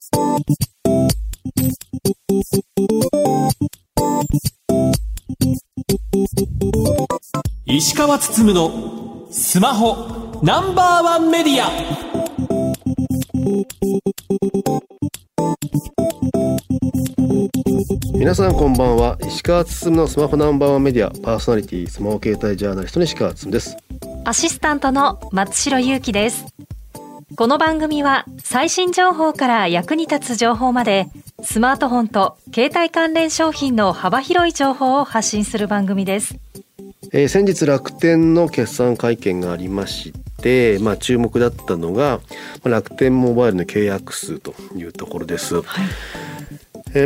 石川つつむのスマホナンバーワンメディア。 皆さんこんばんは。石川つつむのスマホナンバーワンメディアパーソナリティ、スマホ携帯ジャーナリストの石川つつむです。 アシスタントの松代ゆうきです。この番組は最新情報から役に立つ情報まで、スマートフォンと携帯関連商品の幅広い情報を発信する番組です。 先日楽天の決算会見がありまして、注目だったのが楽天モバイルの契約数というところです。はい。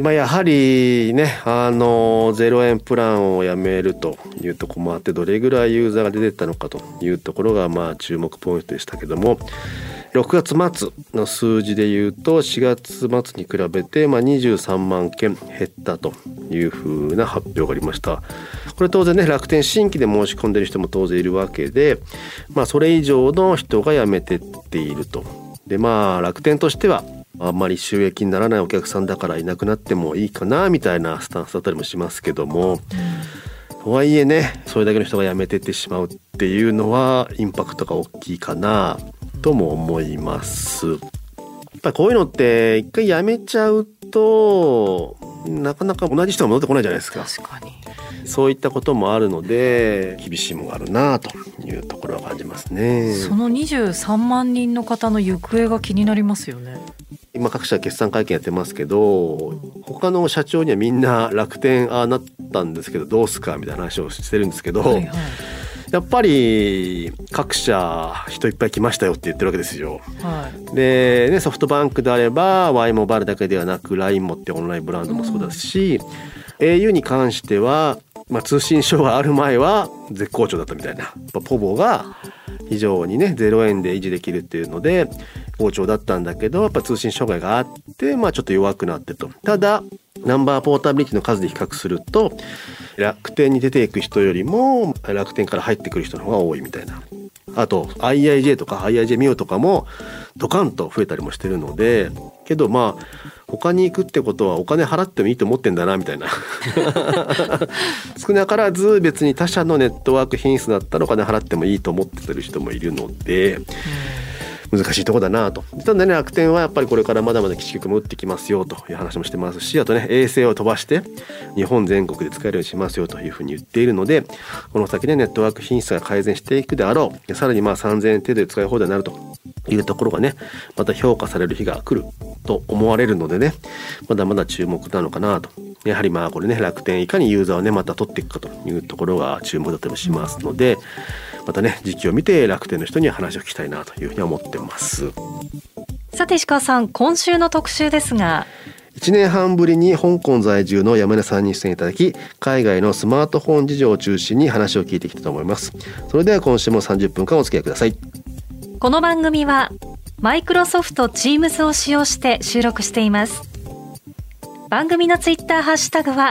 やはりね、0円プランをやめるというところもあって、どれぐらいユーザーが出てったのかというところが注目ポイントでしたけども、6月末の数字でいうと4月末に比べて23万件減ったというふうな発表がありました。これ当然ね、楽天新規で申し込んでいる人も当然いるわけで、それ以上の人が辞めてっていると。で楽天としてはあんまり収益にならないお客さんだからいなくなってもいいかなみたいなスタンスだったりもしますけども、とはいえね、それだけの人が辞めてってしまうっていうのはインパクトが大きいかなとも思います。やっぱりこういうのって一回辞めちゃうとなかなか同じ人が戻ってこないじゃないですか。 確かに。 そういったこともあるので厳しいものがあるなというところは感じますね。 その23万人の方の行方が気になりますよね。 今各社決算会見やってますけど、他の社長にはみんな楽天なったんですけどどうすかみたいな話をしてるんですけど、はいはい、やっぱり各社人いっぱい来ましたよって言ってるわけですよ。はい。で、ね、ソフトバンクであれば Y モバイルだけではなく LINE もってオンラインブランドもそうだし、au に関しては通信障害ある前は絶好調だったみたいな。ポボが非常にね0円で維持できるっていうので好調だったんだけど、やっぱ通信障害があってちょっと弱くなってと。ただナンバーポータビリティの数で比較すると楽天に出ていく人よりも楽天から入ってくる人の方が多いみたいな。あと IIJ とか IIJ ミオとかもドカンと増えたりもしてるので、けど他に行くってことはお金払ってもいいと思ってんだなみたいな少なからず別に他社のネットワーク品質だったらお金払ってもいいと思ってる人もいるので難しいところだなと。ただね、楽天はやっぱりこれからまだまだ基地局も打ってきますよという話もしてますし、あとね衛星を飛ばして日本全国で使えるようにしますよというふうに言っているので、この先ねネットワーク品質が改善していくであろう。さらに3000円程度で使い放題になるというところがねまた評価される日が来ると思われるのでね、まだまだ注目なのかなと。やはりこれね楽天いかにユーザーをねまた取っていくかというところが注目だったりもしますので、またね時期を見て楽天の人には話を聞きたいなというふうに思ってます。 さて石川さん、今週の特集ですが、 1年半ぶりに香港在住の山根さんに出演いただき、海外のスマートフォン事情を中心に話を聞いていきたいと思います。それでは今週も30分間お付き合いください。 この番組はマイクロソフト Teams を使用して収録しています。番組のツイッターハッシュタグは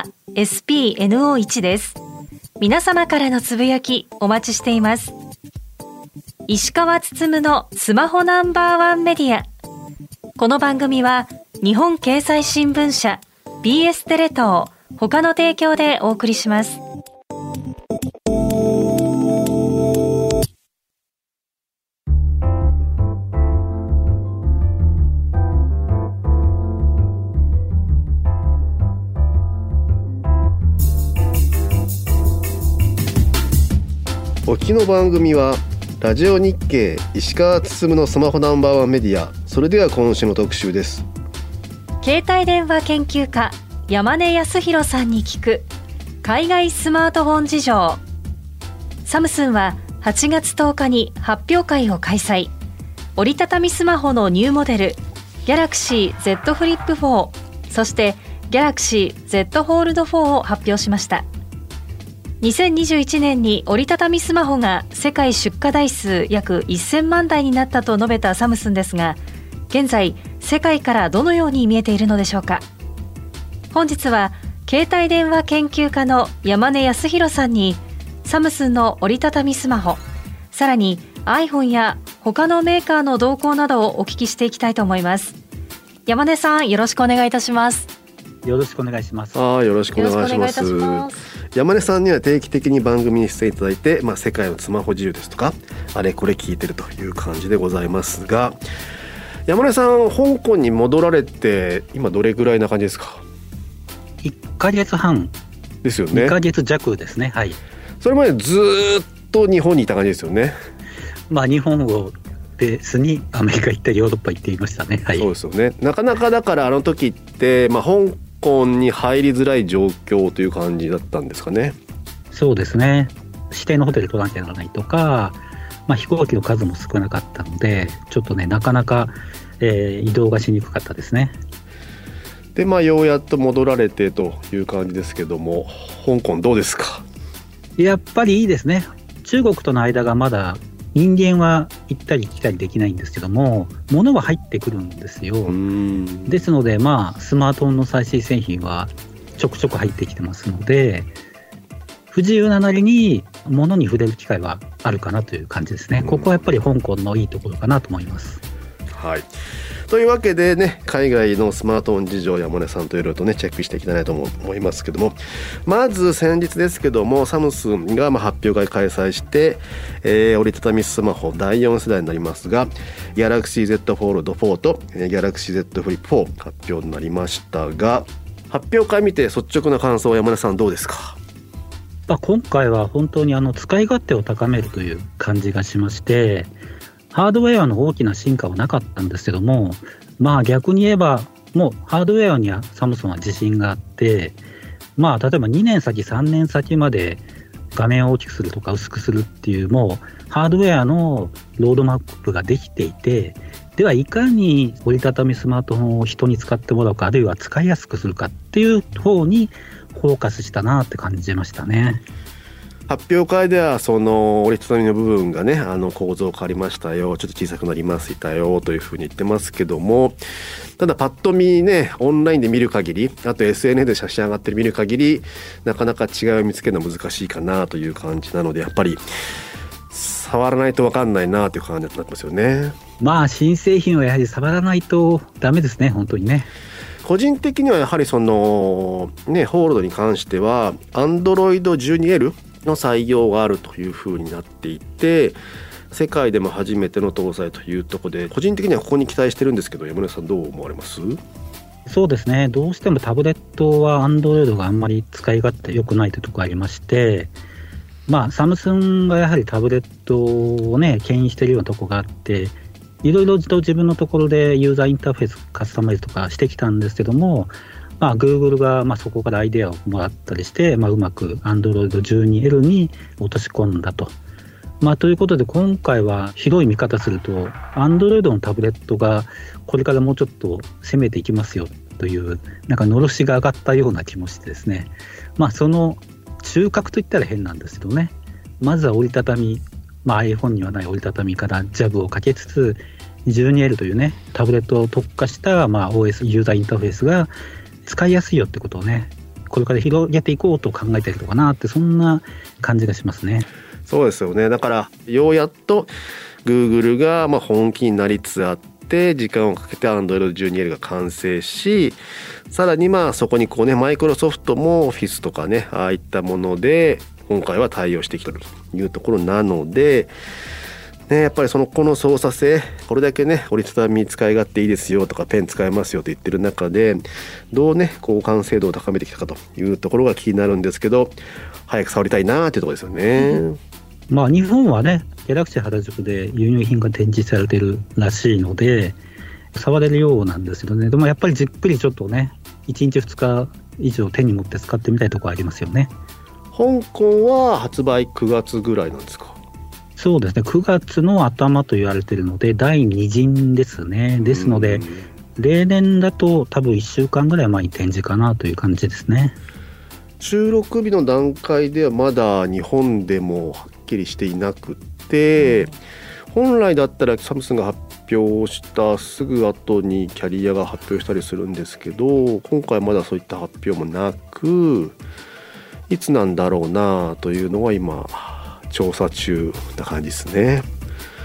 SPNO1 です。皆様からのつぶやきお待ちしています。石川つつむのスマホナンバーワンメディア。この番組は日本経済新聞社、BS テレ東他の提供でお送りします。 お聞きの番組はラジオ日経石川つつむのスマホナンバーワンメディア。それでは今週の特集です。 携帯電話研究家山根康弘さんに聞く海外スマートフォン事情。サムスンは8月10日に発表会を開催。折りたたみスマホのニューモデル Galaxy Z Flip 4、そして Galaxy Z Fold 4を発表しました。2021年に折りたたみスマホが世界出荷台数約1000万台になったと述べたサムスンですが、現在世界からどのように見えているのでしょうか。本日は携帯電話研究家の山根康弘さんにサムスンの折りたたみスマホ、さらに iPhone や他のメーカーの動向などをお聞きしていきたいと思います。 山根さん、よろしくお願いいたします。 よろしくお願いします。 よろしくお願いします。山根さんには定期的に番組に出演いただいて、世界のスマホ事情ですとかあれこれ聞いてるという感じでございますが、山根さん、香港に戻られて今どれぐらいな感じですか ？1ヶ月半ですよね。 2ヶ月弱ですね。はい。 それまでずっと日本にいた感じですよね。 日本をベースにアメリカ行ったりヨーロッパ行っていましたね。はい。 そうですよね。なかなかだからあの時って、香港に入りづらい状況という感じだったんですかね。 そうですね。指定のホテル取らなきゃならないとか、飛行機の数も少なかったので、ちょっとねなかなか、移動がしにくかったですね。 でようやっと戻られてという感じですけども、香港どうですか？ やっぱりいいですね。中国との間がまだ人間は行ったり来たりできないんですけども、物は入ってくるんですよ。ですのでスマートフォンの最新製品はちょくちょく入ってきてますので、不自由ななりに物に触れる機会はあるかなという感じですね。ここはやっぱり香港のいいところかなと思います。 はい。というわけでね、海外のスマートフォン事情、山根さんといろいろとねチェックしていきたいなと思いますけども、まず先日ですけども、サムスンが発表会開催して、折りたたみスマホ第4世代になりますが、Galaxy Z Fold 4と Galaxy Z Flip 4発表になりましたが、発表会見て率直な感想、山根さんどうですか？ 今回は本当に使い勝手を高めるという感じがしまして、ハードウェアの大きな進化はなかったんですけども、逆に言えばもうハードウェアにはサムソンは自信があって、例えば2年先3年先まで画面を大きくするとか薄くするっていう、もうハードウェアのロードマップができていて、ではいかに折りたたみスマートフォンを人に使ってもらうか、あるいは使いやすくするかっていう方にフォーカスしたなって感じましたね。 発表会ではその折りたたみの部分がね、構造変わりましたよ、ちょっと小さくなりましたよというふうに言ってますけども、ただパッと見ね、オンラインで見る限り、あと SNS で写真上がってる見る限り、なかなか違いを見つけるのは難しいかなという感じなので、やっぱり触らないと分かんないなという感じになってますよね。 新製品はやはり触らないとダメですね、本当にね。 個人的にはやはりそのね、ホールドに関しては Android 12L の採用があるというふうになっていて、世界でも初めての搭載というところで、個人的にはここに期待してるんですけど、山根さんどう思われます？ そうですね、どうしてもタブレットは Android があんまり使い勝手良くないというところがありまして、サムスンがやはりタブレットをね牽引しているようなところがあって、いろいろと自分のところでユーザーインターフェースカスタマイズとかしてきたんですけども、Google がそこからアイデアをもらったりして、うまく Android 12L に落とし込んだと。ということで今回は広い見方すると Android のタブレットがこれからもうちょっと攻めていきますよという、のろしが上がったような気もしてですね、その中核といったら変なんですけどね、まずは折りたたみ、iPhone にはない折りたたみからジャブをかけつつ 12L というねタブレットを特化した、OS ユーザーインターフェースが使いやすいよってことをね、これから広げていこうと考えているのかなって、そんな感じがしますね。 そうですよね。だからようやっと Google が本気になりつつあって、時間をかけて Android 12L が完成し、さらにそこにマイクロソフトも Office とかね、ああいったもので今回は対応してきているというところなので、やっぱりこの操作性、これだけね折りたたみ使い勝手いいですよとかペン使えますよと言ってる中で、どうね完成度を高めてきたかというところが気になるんですけど、早く触りたいなというところですよね。 日本はねギャラクシー原宿で輸入品が展示されているらしいので触れるようなんですけどね、でもやっぱりじっくりちょっとね1日2日以上手に持って使ってみたいところありますよね。 香港は発売9月ぐらいなんですか？ そうですね、9月の頭と言われているので第2陣ですね。ですので例年だと多分1週間ぐらい前に展示かなという感じですね。 収録日の段階ではまだ日本でもはっきりしていなくて、本来だったらサムスンが発表したすぐ後にキャリアが発表したりするんですけど、今回まだそういった発表もなく、いつなんだろうなというのは今調査中な感じですね。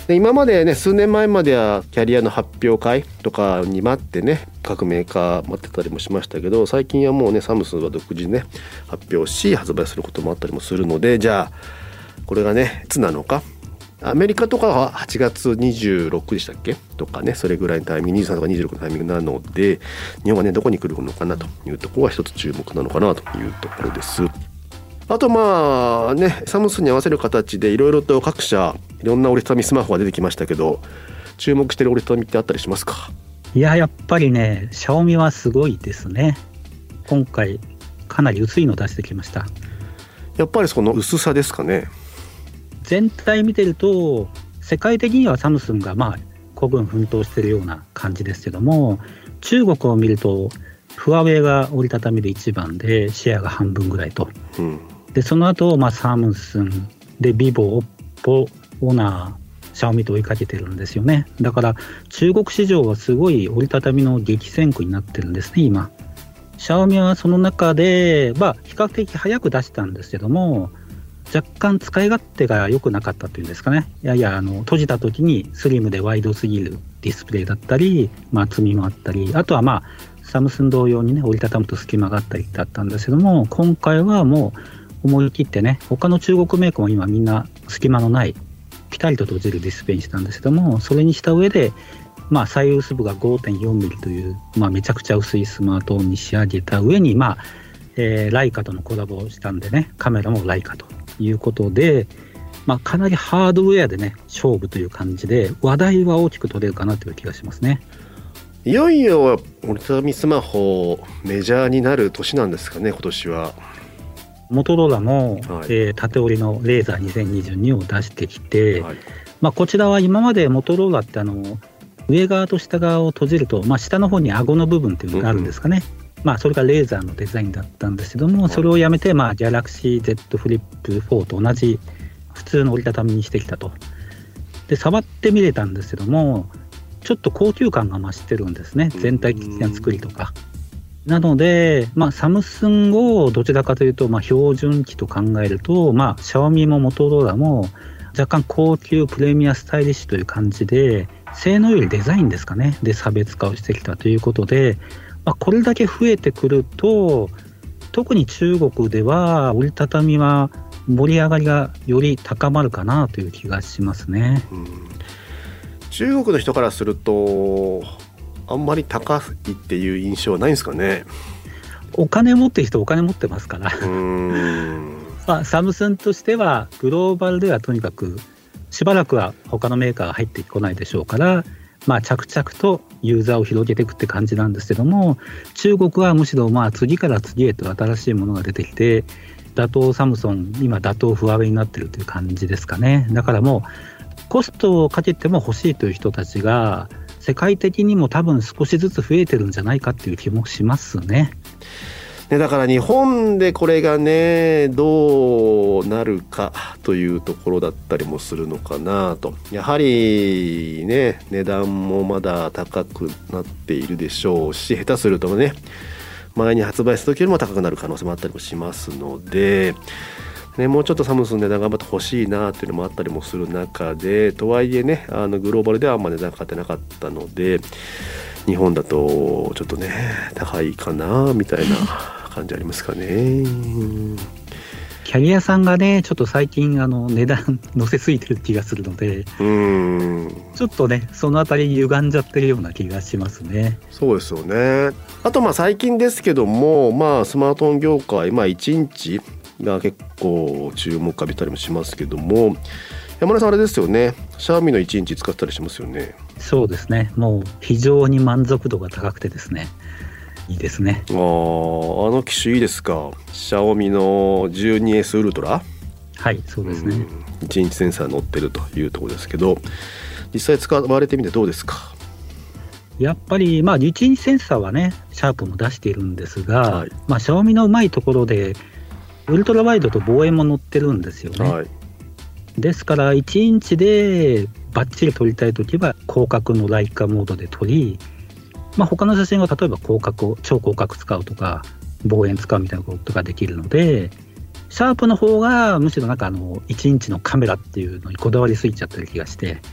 で今までね数年前まではキャリアの発表会とかに待ってね各メーカー待ってたりもしましたけど、最近はもうねサムスンは独自ね発表し発売することもあったりもするので、じゃあこれがねいつなのか、アメリカとかは8月26でしたっけとかね、それぐらいのタイミング、23とか26のタイミングなので、日本はねどこに来るのかなというところは一つ注目なのかなというところです。あとまあねサムスンに合わせる形でいろいろと各社いろんな折りたたみスマホが出てきましたけど、注目してる折りたたみってあったりしますか？ やっぱりねシャオミはすごいですね。今回かなり薄いの出してきました。 やっぱりその薄さですかね。 全体見てると世界的にはサムスンが孤軍奮闘してるような感じですけども、中国を見るとフワウェイが折りたたみで1番でシェアが半分ぐらいと、でその後サムスンでビボ、オッポ、オナー、シャオミと追いかけてるんですよね。だから中国市場はすごい折りたたみの激戦区になってるんですね今。シャオミはその中で比較的早く出したんですけども、若干使い勝手が良くなかったというんですかね。閉じた時にスリムでワイドすぎるディスプレイだったり、厚みもあったり、あとはサムスン同様にね折りたたむと隙間があったりだったんですけども、今回はもう思い切ってね、他の中国メーカーも今みんな隙間のないピタリと閉じるディスプレイにしたんですけども、それにした上で最薄部が 5.4 ミリという、めちゃくちゃ薄いスマートフォンに仕上げた上にライカとのコラボをしたんでね、カメラもライカということで、かなりハードウェアでね勝負という感じで話題は大きく取れるかなという気がしますね。 いよいよ折りたたみスマホメジャーになる年なんですかね今年は。 モトローラも、縦折りのレーザー2022を出してきて、こちらは今までモトローラって上側と下側を閉じると、下の方に顎の部分っていうのがあるんですかね、それがレーザーのデザインだったんですけども、それをやめて、ギャラクシー Z フリップ4と同じ普通の折りたたみにしてきたと。で触ってみれたんですけども、ちょっと高級感が増してるんですね、全体的な作りとか。なので、サムスンをどちらかというと、標準機と考えると、シャオミもモトローラも若干高級プレミアスタイリッシュという感じで、性能よりデザインですかねで差別化をしてきたということで、これだけ増えてくると、特に中国では折りたたみは盛り上がりがより高まるかなという気がしますね。 中国の人からするとあんまり高いっていう印象はないんですかね。 お金持ってる人お金持ってますからサムスンとしてはグローバルではとにかくしばらくは他のメーカーが入ってこないでしょうから、着々とユーザーを広げていくって感じなんですけども、中国はむしろ次から次へと新しいものが出てきて、打倒サムソン、今打倒フワウェイになってるという感じですかね。だからもうコストをかけても欲しいという人たちが世界的にも多分少しずつ増えてるんじゃないかっていう気もしますね。 だから日本でこれがねどうなるかというところだったりもするのかなと。やはりね値段もまだ高くなっているでしょうし、下手するとね前に発売した時よりも高くなる可能性もあったりもしますので、もうちょっとサムスンの値段頑張ってほしいなっていうのもあったりもする中で、とはいえねグローバルではあんま値段かかってなかったので、日本だとちょっとね高いかなみたいな感じありますかね。 キャリアさんがねちょっと最近値段乗せすぎてる気がするので、ちょっとねそのあたり歪んじゃってるような気がしますね。 そうですよね。あと最近ですけども、スマートフォン業界1インチが結構注目浴びたりもしますけども、山根さんあれですよね、シャオミの1インチ使ったりしますよね。 そうですね、もう非常に満足度が高くてですね、いいですね。 あの機種いいですか。シャオミの 12S ウルトラ。 はいそうですね、 1インチセンサー乗ってるというところですけど、実際使われてみてどうですか。 やっぱり1インチセンサーはねシャープも出しているんですが、シャオミのうまいところでウルトラワイドと望遠も載ってるんですよね、ですから1インチでバッチリ撮りたいときは広角のライカモードで撮り、他の写真は例えば超広角使うとか望遠使うみたいなことができるので、シャープの方がむしろ1インチのカメラっていうのにこだわりすぎちゃってる気がして、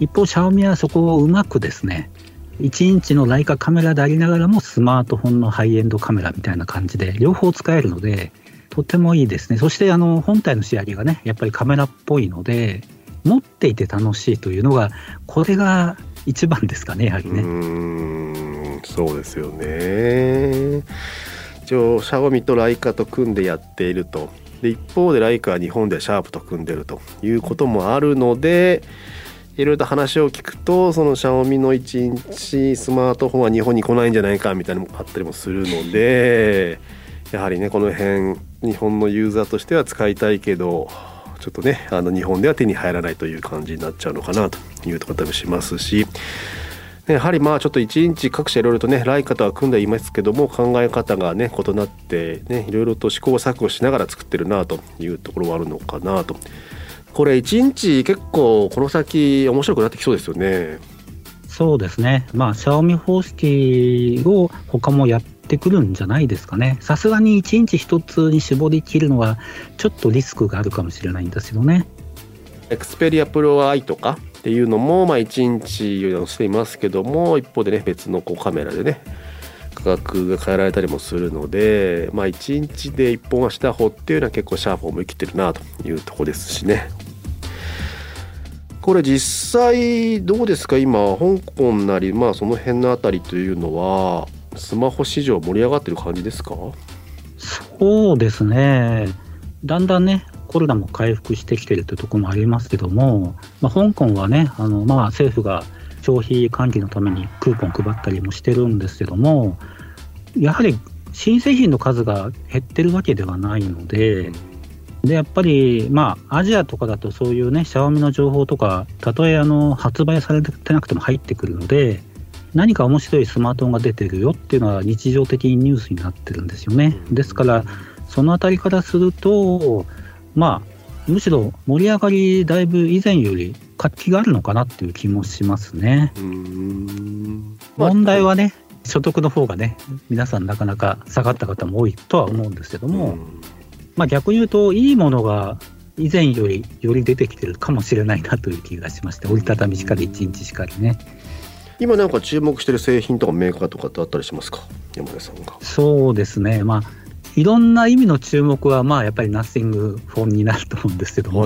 一方シャオミはそこをうまくですね、1インチのライカカメラでありながらもスマートフォンのハイエンドカメラみたいな感じで両方使えるのでとてもいいですね。そして本体の仕上げがねやっぱりカメラっぽいので持っていて楽しいというのがこれが一番ですかね、やはりね。 そうですよね。一応シャオミとライカと組んでやっていると。で一方でライカは日本でシャープと組んでるということもあるので、いろいろと話を聞くとそのシャオミの1インチスマートフォンは日本に来ないんじゃないかみたいなのもあったりもするので、やはりねこの辺日本のユーザーとしては使いたいけどちょっとね日本では手に入らないという感じになっちゃうのかなというところもしますし、やはりちょっと1インチ各社いろいろとねライカとは組んでいますけども考え方がね異なってねいろいろと試行錯誤しながら作ってるなというところはあるのかなと。これ1インチ結構この先面白くなってきそうですよね。 そうですね。シャオミ方式を他もやってくるんじゃないですかね。さすがに1インチ一つに絞り切るのはちょっとリスクがあるかもしれないんですよね。 エクスペリアプロ i とかっていうのも1インチをしていますけども、一方でね別のカメラでね価格が変えられたりもするので、1インチで一本足打法っていうのは結構シャープを思い切ってるなというところですしね。これ実際どうですか、今香港なりその辺のあたりというのはスマホ市場盛り上がってる感じですか？ そうですね、だんだんねコロナも回復してきてるというところもありますけども、香港はね政府が消費喚起のためにクーポン配ったりもしてるんですけども、やはり新製品の数が減ってるわけではないので、やっぱりアジアとかだとそういうねシャオミの情報とかたとえ発売されてなくても入ってくるので、何か面白いスマートフォンが出てるよっていうのは日常的にニュースになってるんですよね。ですからそのあたりからするとむしろ盛り上がりだいぶ以前より活気があるのかなっていう気もしますね。問題はね所得の方がね皆さんなかなか下がった方も多いとは思うんですけども、逆に言うといいものが以前より出てきてるかもしれないなという気がしまして、折りたたみしかり1インチしかりね。 今なんか注目してる製品とかメーカーとかってあったりしますか、山根さんが？ そうですね、いろんな意味の注目はやっぱりナッシングフォンになると思うんですけども、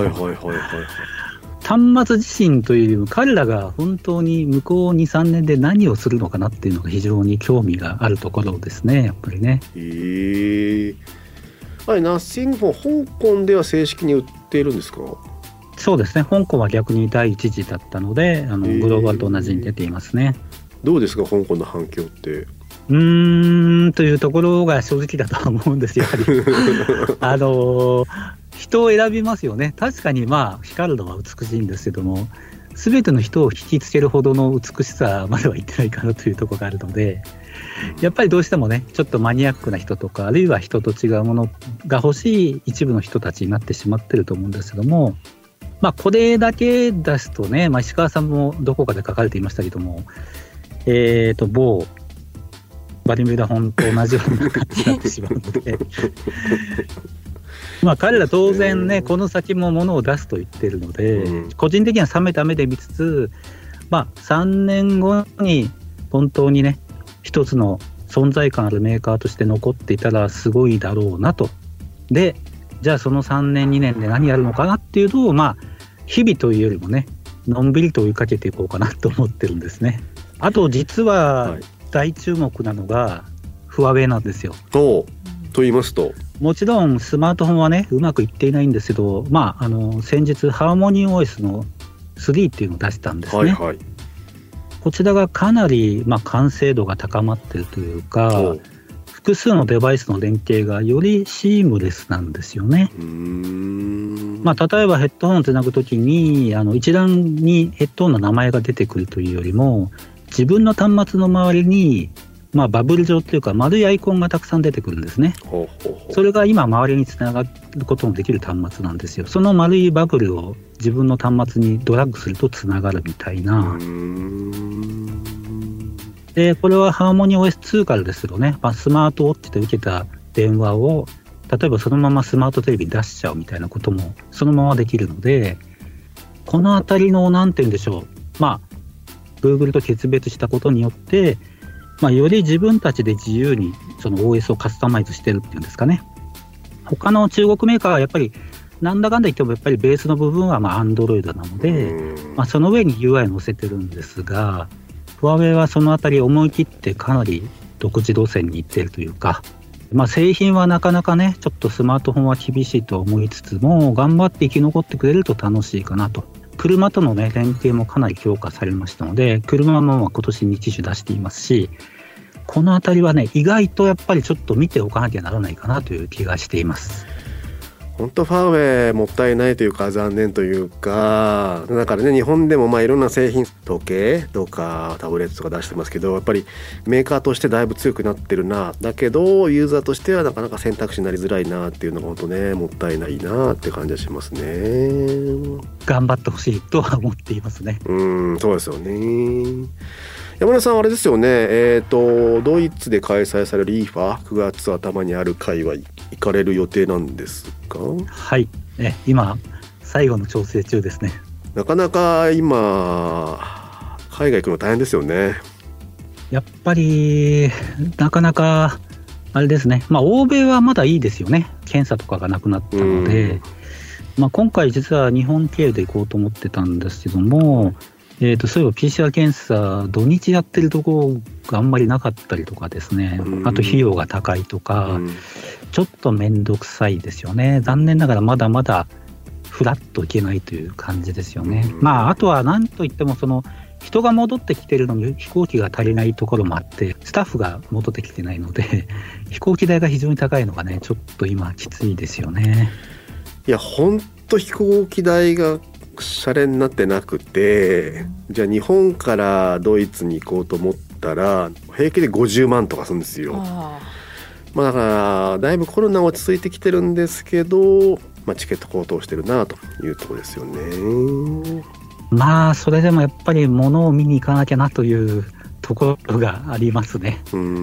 端末自身というよりも彼らが本当に向こう 2,3 年で何をするのかなっていうのが非常に興味があるところですね、やっぱりね。 ナッシングフォン香港では正式に売っているんですか？ そうですね、香港は逆に第一次だったのでグローバルと同じに出ていますね。 どうですか香港の反響って？ というところが正直だとは思うんですよ。やはり人を選びますよね。確かに光るのは美しいんですけども、全ての人を引きつけるほどの美しさまではいってないかなというところがあるので、やっぱりどうしてもねちょっとマニアックな人とか、あるいは人と違うものが欲しい一部の人たちになってしまってると思うんですけども、これだけ出すとね、石川さんもどこかで書かれていましたけども、某バリミューダ本と同じような感じになってしまうので彼ら当然ねこの先も物を出すと言ってるので、個人的には冷めた目で見つつ、3年後に本当にね一つの存在感あるメーカーとして残っていたらすごいだろうなと。でじゃあその3年2年で何やるのかなっていうのを日々というよりもねのんびりと追いかけていこうかなと思ってるんですね。あと実は大注目なのがフワウェイなんですよ。と言いますと、 もちろんスマートフォンはねうまくいっていないんですけど、先日ハーモニー OS の3っていうのを出したんですね。こちらがかなり完成度が高まっているというか、複数のデバイスの連携がよりシームレスなんですよね。例えばヘッドホンをつなぐときに一覧にヘッドホンの名前が出てくるというよりも、自分の端末の周りに、バブル状というか丸いアイコンがたくさん出てくるんですね。それが今周りにつながることのできる端末なんですよ。その丸いバブルを自分の端末にドラッグするとつながるみたいな。でこれはハーモニー OS2 からですけどね、スマートウォッチで受けた電話を例えばそのままスマートテレビに出しちゃうみたいなこともそのままできるので、このあたりのなんて言うんでしょう、 Google と決別したことによって、より自分たちで自由にその OS をカスタマイズしてるっていうんですかね。他の中国メーカーはやっぱりなんだかんだ言ってもやっぱりベースの部分はAndroid なので、その上に UI 載せてるんですが、ファーウェイはそのあたり思い切ってかなり独自路線に行っているというか、製品はなかなかねちょっとスマートフォンは厳しいと思いつつも、頑張って生き残ってくれると楽しいかなと。車とのね連携もかなり強化されましたので、車も今年2機種出していますし、このあたりはね意外とやっぱりちょっと見ておかなきゃならないかなという気がしています。 本当ファーウェイもったいないというか残念というか、だからね日本でもいろんな製品、時計とかタブレットとか出してますけど、やっぱりメーカーとしてだいぶ強くなってるな、だけどユーザーとしてはなかなか選択肢になりづらいなっていうのが本当ねもったいないなって感じがしますね。 頑張ってほしいとは思っていますね。 そうですよね。山根さんあれですよね、ドイツで開催される IFA 9月頭にある会は行かれる予定なんですか？ はい、今最後の調整中ですね。 なかなか今海外行くの大変ですよね。 やっぱりなかなかあれですね、欧米はまだいいですよね、検査とかがなくなったので、今回実は日本経由で行こうと思ってたんですけども、そういえば PCR 検査土日やってるところがあんまりなかったりとかですね、あと費用が高いとか、ちょっと面倒くさいですよね。残念ながらまだまだフラッといけないという感じですよね。あとは何といってもその人が戻ってきてるのに飛行機が足りないところもあって、スタッフが戻ってきてないので飛行機代が非常に高いのがねちょっと今きついですよね。 いや本当飛行機代がシャレになってなくて、じゃあ日本からドイツに行こうと思ったら平気で50万とかするんですよ。だからだいぶコロナ落ち着いてきてるんですけど、チケット高騰してるなというところですよね。 それでもやっぱり物を見に行かなきゃなというところがありますね。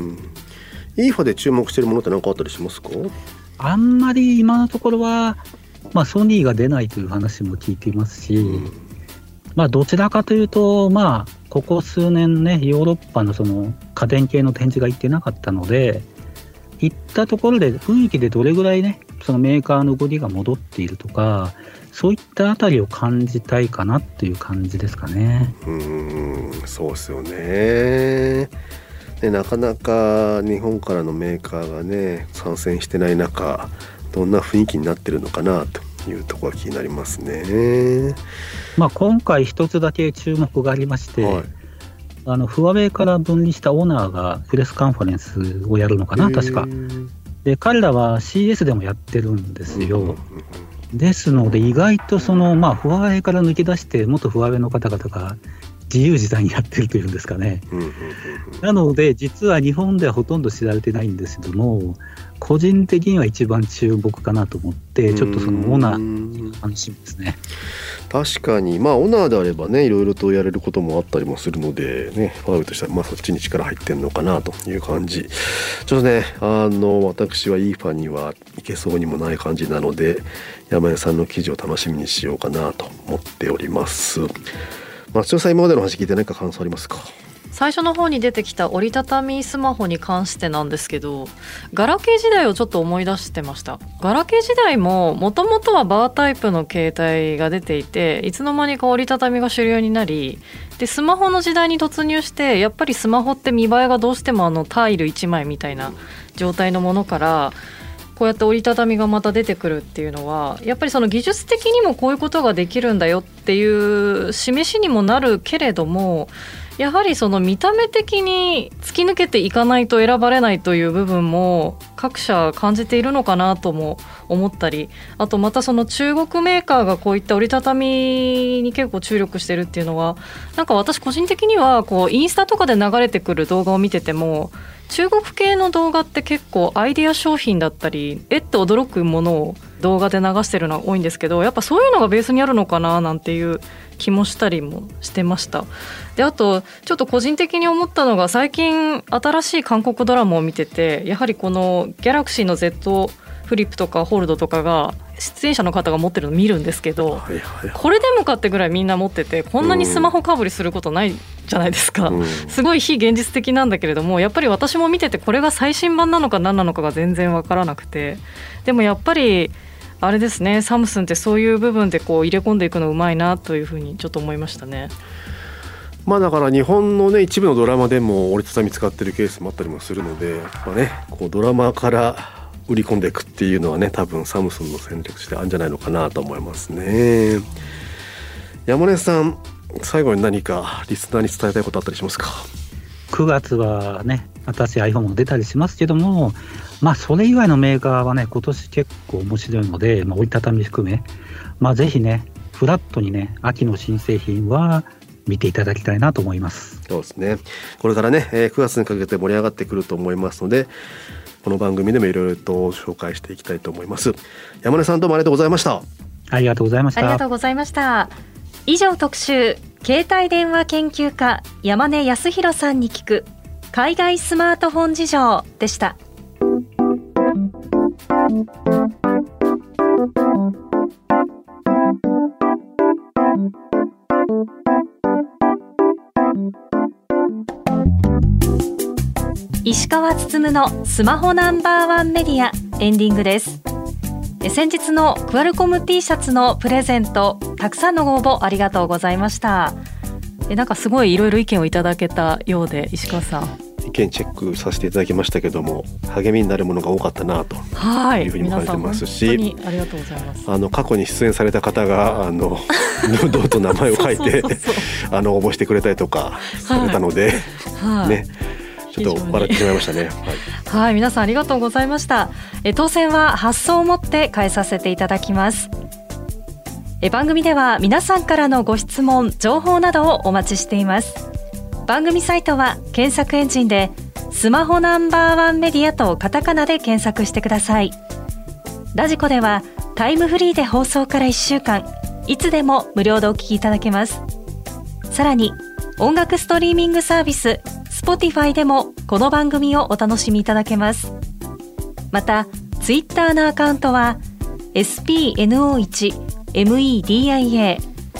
IFA で注目してるものって何かあったりしますか？ あんまり今のところはソニーが出ないという話も聞いていますし、どちらかというとここ数年ねヨーロッパのその家電系の展示が行ってなかったので、行ったところで雰囲気でどれぐらいねそのメーカーの動きが戻っているとか、そういったあたりを感じたいかなっていう感じですかね。 そうですよね。なかなか日本からのメーカーがね参戦してない中、どんな雰囲気になってるのかなというところが気になりますね。 今回一つだけ注目がありまして、フワウェイから分離したオナーがプレスカンファレンスをやるのかな、確かで、彼らは CS でもやってるんですよ。ですので意外とそのフワウェイから抜け出して元フワウェイの方々が自由自在にやってるというんですかね。なので実は日本ではほとんど知られてないんですけども、個人的には一番注目かなと思って、ちょっとそのオナー楽しみですね。 確かにオナーであればねいろいろとやれることもあったりもするのでね、ファウルとしてはそっちに力入ってんのかなという感じ。ちょっとね私は IFA には行けそうにもない感じなので、山根さんの記事を楽しみにしようかなと思っております。松尾さん、今までの話聞いて何か感想ありますか？ 最初の方に出てきた折りたたみスマホに関してなんですけど、ガラケー時代をちょっと思い出してました。ガラケー時代ももともとはバータイプの携帯が出ていて、いつの間にか折りたたみが主流になり、でスマホの時代に突入して、やっぱりスマホって見栄えがどうしてもタイル1枚みたいな状態のものからこうやって折りたたみがまた出てくるっていうのは、やっぱりその技術的にもこういうことができるんだよっていう示しにもなるけれども、やはりその見た目的に突き抜けていかないと選ばれないという部分も各社感じているのかなとも思ったり、あとまたその中国メーカーがこういった折りたたみに結構注力してるっていうのは、なんか私個人的にはこうインスタとかで流れてくる動画を見てても、中国系の動画って結構アイデア商品だったりって驚くものを動画で流してるのが多いんですけど、やっぱそういうのがベースにあるのかななんていう気もしたりもしてました。であとちょっと個人的に思ったのが、最近新しい韓国ドラマを見てて、やはりこのギャラクシーの Z フリップとかホールドとかが出演者の方が持ってるの見るんですけど、これでもかってぐらいみんな持ってて、こんなにスマホかぶりすることないじゃないですか、すごい非現実的なんだけれども、やっぱり私も見ててこれが最新版なのか何なのかが全然わからなくて、でもやっぱりあれですね、サムスンってそういう部分でこう入れ込んでいくのうまいなというふうにちょっと思いましたね。 まあだから日本のね一部のドラマでも折りたたみ使ってるケースもあったりもするので、まあね、こうドラマから売り込んでいくっていうのはね、多分サムスンの戦略としてあるんじゃないのかなと思いますね。山根さん、最後に何かリスナーに伝えたいことあったりしますか？ 9月はね、新しい iPhone も出たりしますけども、まあそれ以外のメーカーはね、今年結構面白いので、折りたたみ含め、まあぜひね、フラットにね、秋の新製品は見ていただきたいなと思います。 そうですね。これからね、9月にかけて盛り上がってくると思いますので、この番組でもいろいろと紹介していきたいと思います。山根さん、どうもありがとうございました。 ありがとうございました。 ありがとうございました。以上、特集携帯電話研究家山根康弘さんに聞く海外スマートフォン事情でした。石川つつむのスマホナンバーワンメディアエンディングです。先日のクアルコム T シャツのプレゼント、たくさんのご応募ありがとうございました。なんかすごいいろいろ意見をいただけたようで、石川さん意見チェックさせていただきましたけども、励みになるものが多かったなというふうに書かれてますし、 皆さん本当にありがとうございます。 過去に出演された方がどうと名前を書いて応募してくれたりとかされたので、ね、ちょっと笑ってしまいましたね。 はい、皆さんありがとうございました。当選は発送をもって返させていただきます。番組では皆さんからのご質問、情報などをお待ちしています。番組サイトは検索エンジンでスマホナンバーワンメディアとカタカナで検索してください。ラジコではタイムフリーで放送から1週間いつでも無料でお聞きいただけます。さらに音楽ストリーミングサービス Spotify でもこの番組をお楽しみいただけます。またツイッターのアカウントは SPNO1 MEDIA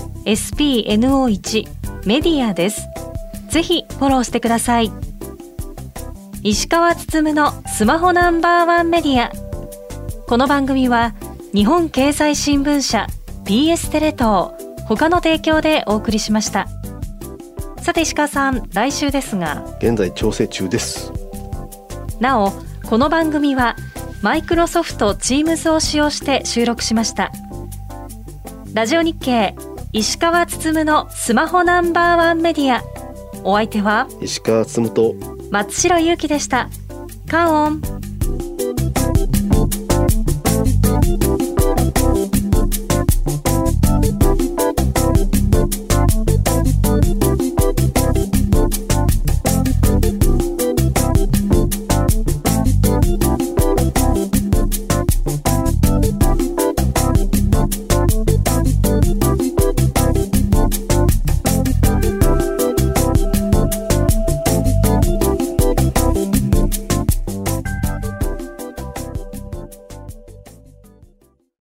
SPNO1 メディアです。ぜひフォローしてください。石川つつむのスマホナンバーワンメディア。この番組は日本経済新聞社 BS テレ東他の提供でお送りしました。さて石川さん、来週ですが現在調整中です。 なおこの番組はマイクロソフト Teams を使用して収録しました。ラジオ日経石川つつむのスマホナンバーワンメディア、お相手は石川つつむと松代ゆうきでした。カンオン。